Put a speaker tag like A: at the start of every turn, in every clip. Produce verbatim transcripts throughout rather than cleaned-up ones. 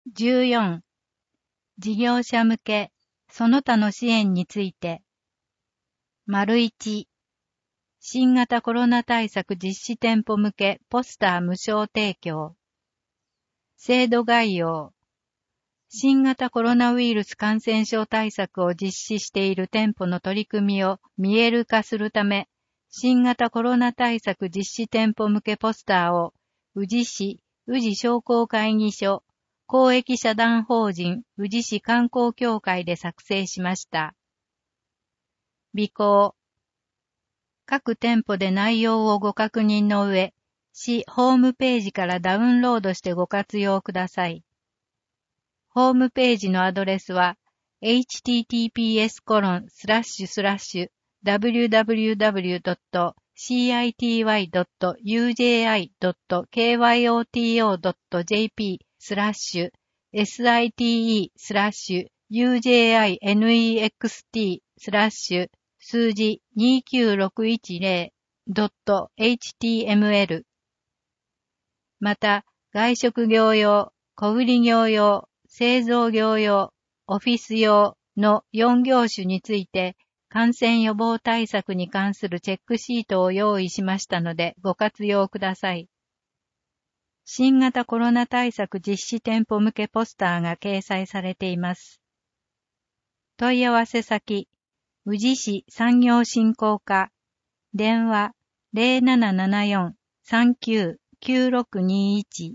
A: じゅうよん、事業者向け、その他の支援について。丸いち、新型コロナ対策実施店舗向けポスター無償提供。制度概要。新型コロナウイルス感染症対策を実施している店舗の取り組みを見える化するため、新型コロナ対策実施店舗向けポスターを、宇治市、宇治商工会議所、公益社団法人宇治市観光協会で作成しました。備考。各店舗で内容をご確認の上、市ホームページからダウンロードしてご活用ください。ホームページのアドレスは エイチティーティーピーエスコロンスラッシュスラッシュダブリューダブリューダブリュードットシーアイティーワイドットユージェーアイドットケーワイオーティーオードットジェーピースラッシュエスアイティーイースラッシュユージェーアイネクスティースラッシュ数字にきゅうろくいちゼロドットエイチティーエムエル。また、外食業用、小売業用、製造業用、オフィス用のよん業種について感染予防対策に関するチェックシートを用意しましたのでご活用ください。新型コロナ対策実施店舗向けポスターが掲載されています。問い合わせ先、宇治市産業振興課、電話 ゼロななななよん さんきゅう きゅうろくにいち。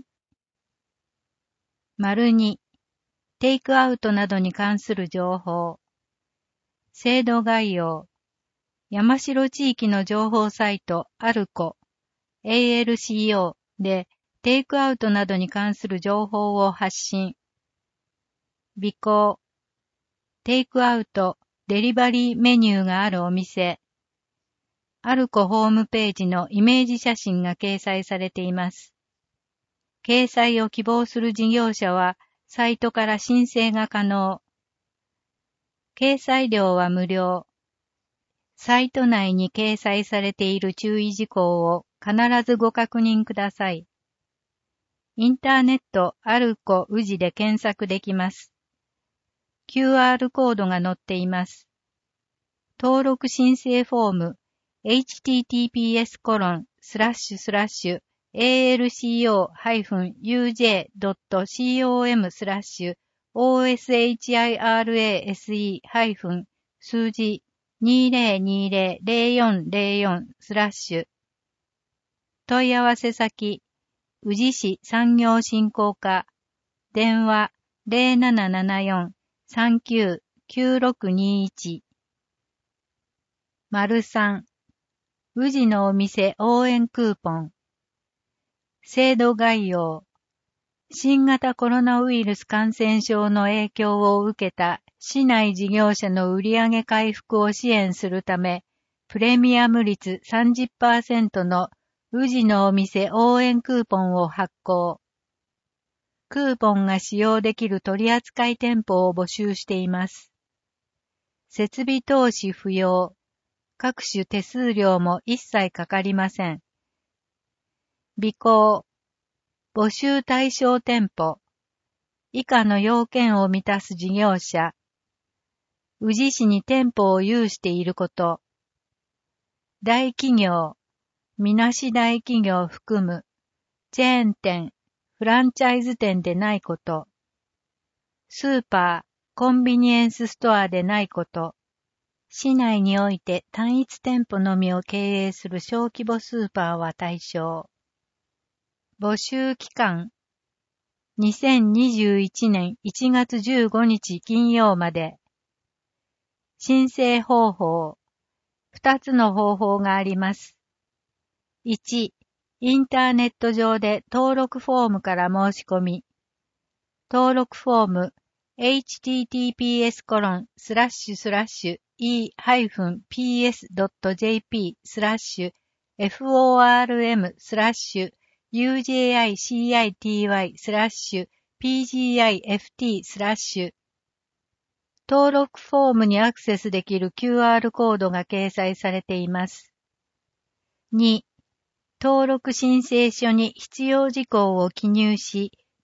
A: 丸に、テイクアウトなどに関する情報。制度概要。山城地域の情報サイトアルコ、エーエルシーオー でテイクアウトなどに関する情報を発信。備考。テイクアウト、デリバリーメニューがあるお店。アルコホームページのイメージ写真が掲載されています。掲載を希望する事業者は、サイトから申請が可能。掲載料は無料。サイト内に掲載されている注意事項を必ずご確認ください。インターネットアルコ宇治で検索できます。キューアール コードが載っています。登録申請フォーム エイチティーティーピーエスコロンスラッシュスラッシュエーエルシーオーユージェードットコム スラッシュ オーエスエイチアイアールエーエスイー 数字にゼロにゼロ ゼロよんゼロよん スラッシュ。問い合わせ先、宇治市産業振興課、電話 ゼロななななよん さんきゅう きゅうろくにいち。丸さん、宇治のお店応援クーポン。制度概要。新型コロナウイルス感染症の影響を受けた市内事業者の売上回復を支援するため、プレミアム率 さんじゅっパーセント の宇治のお店応援クーポンを発行。クーポンが使用できる取扱店舗を募集しています。設備投資不要。各種手数料も一切かかりません。備考。募集対象店舗。以下の要件を満たす事業者。宇治市に店舗を有していること。大企業。みなし大企業を含む。チェーン店。フランチャイズ店でないこと。スーパー、コンビニエンスストアでないこと。市内において単一店舗のみを経営する小規模スーパーは対象。募集期間。にせんにじゅういちねんいちがつじゅうごにち金曜まで。申請方法。二つの方法があります。いち、インターネット上で登録フォームから申し込み。登録フォーム エイチティーティーピーエスコロンスラッシュスラッシュイーピーエスドットジェーピースラッシュエフオーアールエムスラッシュユージェーアイシーアイティーワイスラッシュピージーアイエフティースラッシュ。登録フォームにアクセスできる キューアール コードが掲載されています。に、登録申請書に必要事項を記入し、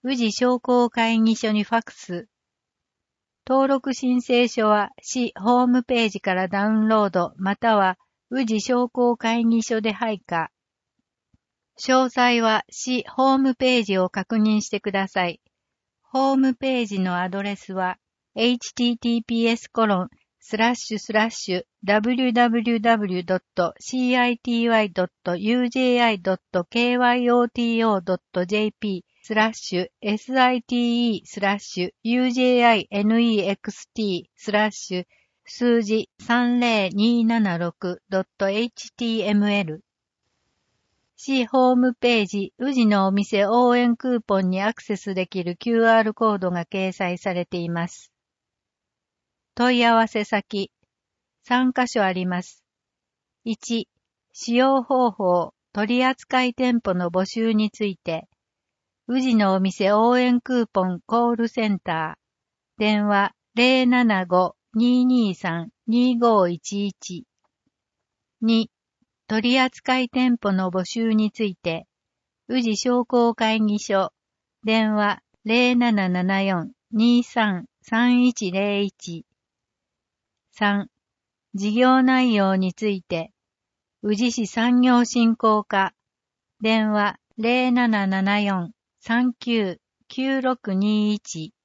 A: 宇治商工会議所にファクス。登録申請書は市ホームページからダウンロードまたは宇治商工会議所で配下。詳細は市ホームページを確認してください。ホームページのアドレスは エイチティーティーピーエスコロンスラッシュスラッシュダブリューダブリューダブリュードットシーアイティーワイドットユージェーアイドットケーワイオーティーオードットジェーピースラッシュエスアイティーイースラッシュユージェーアイネクスティースラッシュ数字さんぜろにーななろくドットエイチティーエムエル市ホームページ、宇治のお店応援クーポンにアクセスできる キューアール コードが掲載されています。問い合わせ先、さんかしょあります。いち、使用方法、取扱店舗の募集について、宇治のお店応援クーポンコールセンター、電話 ゼロななご にーにーさん にーごいちいち。に、取扱店舗の募集について、宇治商工会議所、電話 ゼロななななよん にーさん さんいちゼロいち。さん、事業内容について、宇治市産業振興課、電話 ゼロななななよん さんきゅう きゅうろくにいち。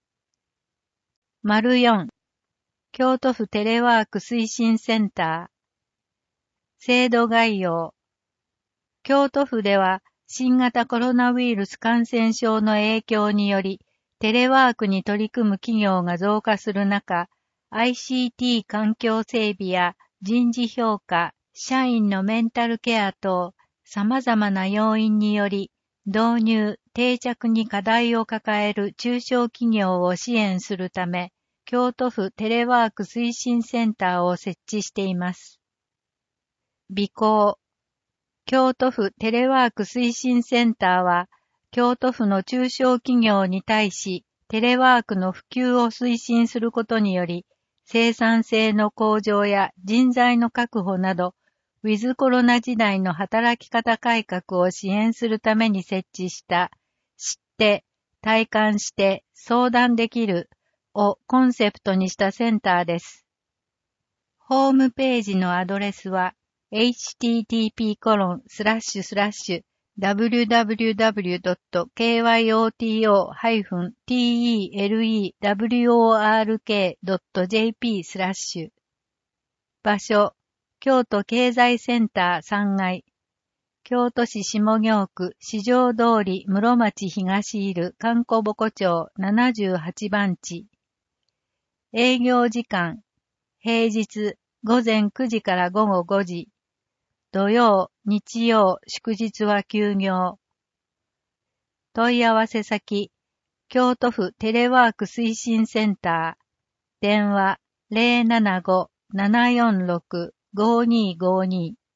A: よん、京都府テレワーク推進センター、制度概要。京都府では新型コロナウイルス感染症の影響によりテレワークに取り組む企業が増加する中、アイシーティー 環境整備や人事評価、社員のメンタルケア等様々な要因により導入、定着に課題を抱える中小企業を支援するため、京都府テレワーク推進センターを設置しています。備考。京都府テレワーク推進センターは、京都府の中小企業に対し、テレワークの普及を推進することにより、生産性の向上や人材の確保など、ウィズコロナ時代の働き方改革を支援するために設置した、知って、体感して、相談できるをコンセプトにしたセンターです。ホームページのアドレスは、エイチティーティーピーコロンスラッシュスラッシュダブリューダブリューダブリュードットケーワイオーティーオーハイフンティーイーエルイーダブリューオーアールケードットジェーピースラッシュ場所、京都経済センターさんがい、京都市下京区四条通り室町東入るかんこぼこ町ななじゅうはちばんち。営業時間、平日午前くじから午後ごじ。土曜、日曜、祝日は休業。問い合わせ先、京都府テレワーク推進センター、電話 ゼロななご ななよんろく ごにーごにー。